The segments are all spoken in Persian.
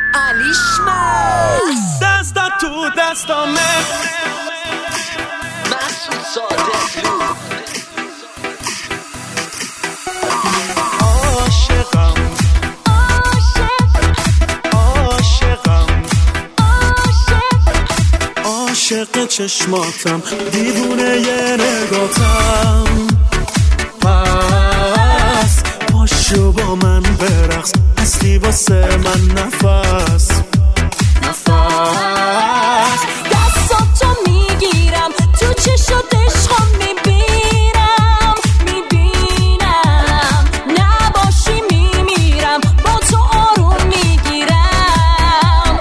علیشمست دستا تو دستامه محسود صادقلو عاشقم عاشق چشماتم دیوونه یه نگاتم پس پاشو با من برقص هستی واسه من نفس دستاتو میگیرم تو چشات عشقم میبینم نباشی میمیرم با تو آروم میگیرم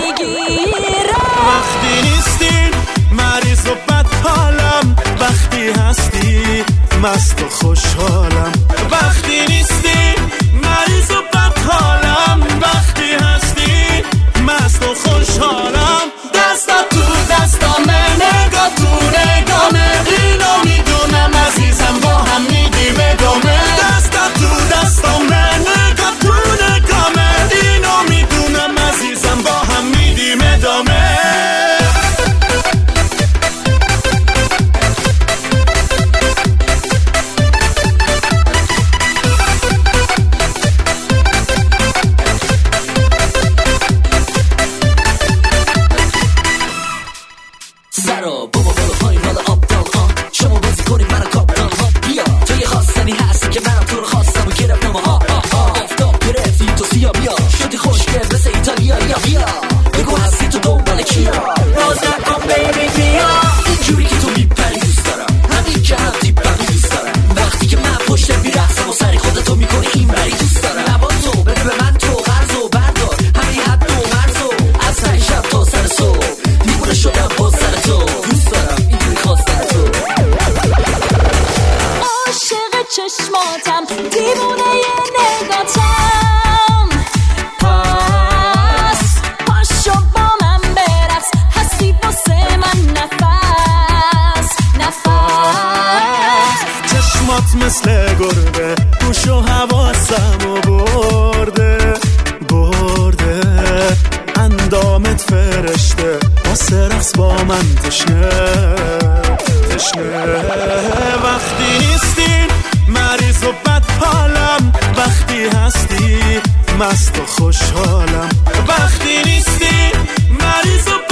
وقتی نیستی مریض و بد حالم وقتی هستی مست و خوشحالم وقتی نیستی مریض و بد حالم وقتی هستی مست و خوشحالم دستا تو دستامه نگاه تو نگامه اینو میدونم عزیزم با هم میدیم ادامه دستا تو دستامه نگاه تو نگامه اینو میدونم عزیزم با هم میدیم ادامه سرا بابا برو پایین حالا آبدال شما بازی کنید منو کاپتان بیا تو یه خواستنی هستی که منم تو رو خواستم و گرفتم آفتاب گرفتی تو سیا بیا شدی خوشگل مثل ایتالیا بیا بگو هستی تو دنبال کیا باز نکن بیبی بیا اینجوری که تو میپری دوست دارم همین که هم دیپمی دوست دارم وقتی که من پشت میرقصم و سری خودتو میکنی این بری دوست دارم لباتو بده به من تو قرض و بردار همین حد و مرز و از ته شب تا سر صبح دیوونه شدم باز سر تو دوست دارم اینجوری خواستن تو عاشق چشماتم دیوونه یه نگاتم پس پاشو با من برقص هستی واسه من نفس چشمات مثل گربه گوش و حواسمو برده اندامت فرشته واسه رقص با من تشنه وقتی نیستی مریض و بد حالم وقتی هستی مست و خوشحالم وقتی نیستی مریض و